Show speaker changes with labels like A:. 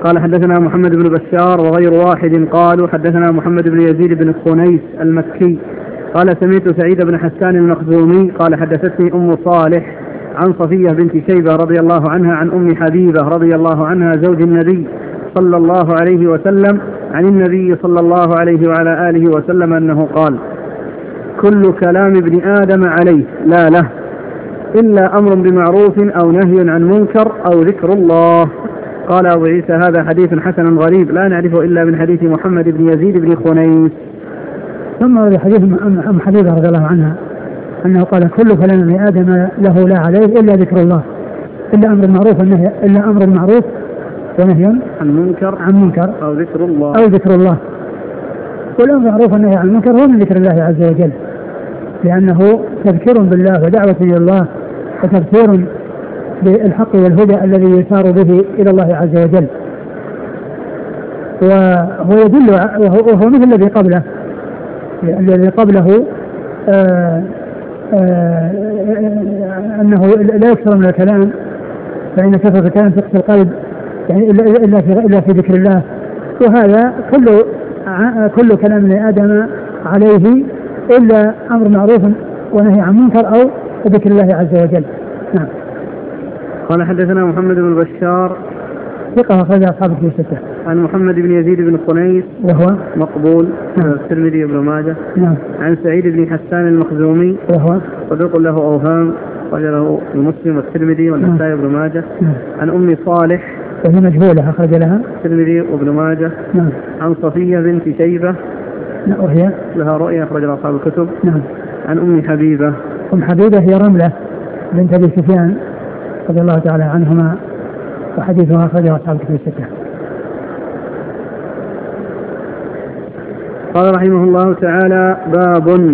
A: قال حدثنا محمد بن بشار وغير واحد قالوا حدثنا محمد بن يزيد بن خنيس المكي قال سمعت سعيد بن حسان المخزومي قال حدثتني أم صالح عن صفية بنت شيبة رضي الله عنها عن أم حبيبة رضي الله عنها زوج النبي صلى الله عليه وسلم عن النبي صلى الله عليه وعلى آله وسلم أنه قال كل كلام ابن آدم عليه لا له إلا أمر بمعروف أو نهي عن منكر أو ذكر الله. قال أبو عيسى هذا حديث حسن غريب لا نعرفه إلا من حديث محمد بن يزيد بن خنيس.
B: ثم هذا حديث أم حبيبة رضي الله عنها أنه قال كل كلام ابن آدم له لا عليه إلا ذكر الله إلا أمر المعروف ونهي
A: عن منكر أو
B: ذكر الله. والأمر المعروف والنهي عن المنكر هو من ذكر الله عز وجل لأنه تذكير بالله ودعوة إلى الله وتذكير بالحق والهدى الذي يسار به إلى الله عز وجل. وهو يدل وهو مثل الذي قبله أنه لا يكثر من الكلام فإن كثرة الكلام تقسي القلب يعني إلا في ذكر الله. وهذا كل كلام ابن آدم عليه إلا أمر معروف ونهي عن منكر أو ذكر الله عز وجل. نعم.
A: قال حدثنا محمد بن بشار
B: ثقة أخرج أصحاب الكتب الستة.
A: عن محمد بن يزيد بن خنيس
B: وهو
A: مقبول الترمذي وابن ماجه.
B: نعم.
A: عن سعيد بن حسان المخزومي
B: وهو
A: صدوق له أوهام أخرجه المسلم والترمذي والنسائي وابن ماجه. عن أم صالح
B: وهي مجهولة أخرج لها
A: الترمذي وابن ماجه.
B: نعم.
A: عن صفية بنت شيبة
B: وهي
A: لها رؤية أخرج لها أصحاب الكتب.
B: نعم.
A: عن أم حبيبة
B: هي رملة بنت أبي سفيان رضي الله تعالى عنهما وحديثها أخرجه أصحاب الكتب الستة.
A: قال رحمه الله تعالى باب